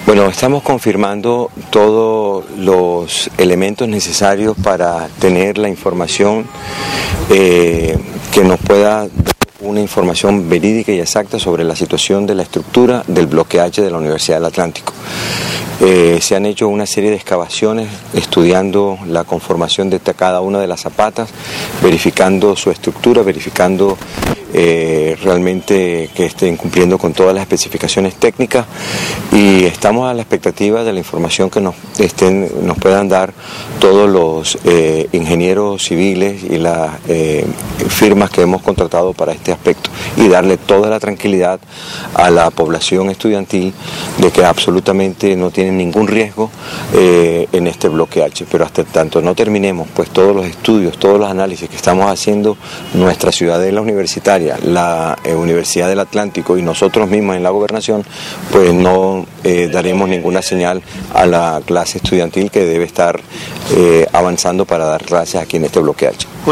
Bueno, estamos confirmando todos los elementos necesarios para tener la información que nos pueda dar una información verídica y exacta sobre la situación de la estructura del bloque H de la Universidad del Atlántico. Se han hecho una serie de excavaciones estudiando la conformación de cada una de las zapatas, verificando su estructura, verificando realmente que estén cumpliendo con todas las especificaciones técnicas, y estamos a la expectativa de la información que nos puedan dar todos los ingenieros civiles y las firmas que hemos contratado para este aspecto, y darle toda la tranquilidad a la población estudiantil de que absolutamente no tienen ningún riesgo en este bloque H. Pero hasta tanto no terminemos pues todos los estudios, todos los análisis que estamos haciendo, nuestra ciudadela universitaria, la Universidad del Atlántico y nosotros mismos en la gobernación, pues no daremos ninguna señal a la clase estudiantil que debe estar avanzando para dar clases aquí en este bloque H.